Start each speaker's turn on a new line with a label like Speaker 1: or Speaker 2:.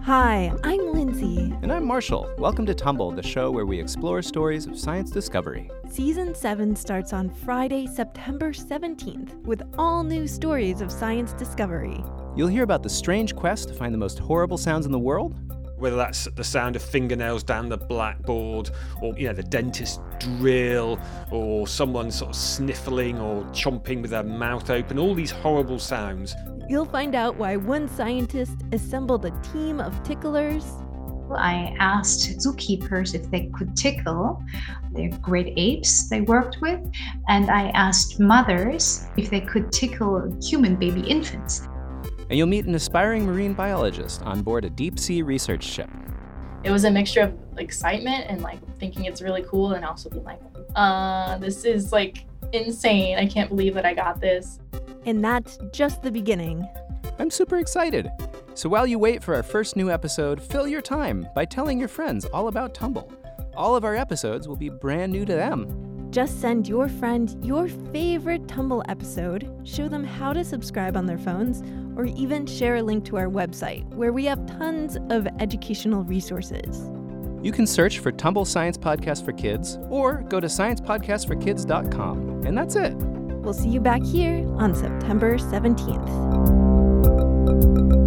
Speaker 1: Hi, I'm Lindsay.
Speaker 2: And I'm Marshall. Welcome to Tumble, the show where we explore stories of science discovery.
Speaker 1: Season 7 starts on Friday, September 17th, with all new stories of science discovery.
Speaker 2: You'll hear about the strange quest to find the most horrible sounds in the world.
Speaker 3: Whether that's the sound of fingernails down the blackboard, or the dentist drill, or someone sort of sniffling or chomping with their mouth open, all these horrible sounds.
Speaker 1: You'll find out why one scientist assembled a team of ticklers.
Speaker 4: I asked zookeepers if they could tickle their great apes they worked with, and I asked mothers if they could tickle human baby infants.
Speaker 2: And you'll meet an aspiring marine biologist on board a deep-sea research ship.
Speaker 5: It was a mixture of excitement and thinking it's really cool, and also being this is insane. I can't believe that I got this.
Speaker 1: And that's just the beginning.
Speaker 2: I'm super excited. So while you wait for our first new episode, fill your time by telling your friends all about Tumble. All of our episodes will be brand new to them.
Speaker 1: Just send your friend your favorite Tumble episode, show them how to subscribe on their phones, or even share a link to our website, where we have tons of educational resources.
Speaker 2: You can search for Tumble Science Podcast for Kids, or go to sciencepodcastforkids.com, and that's it.
Speaker 1: We'll see you back here on September 17th.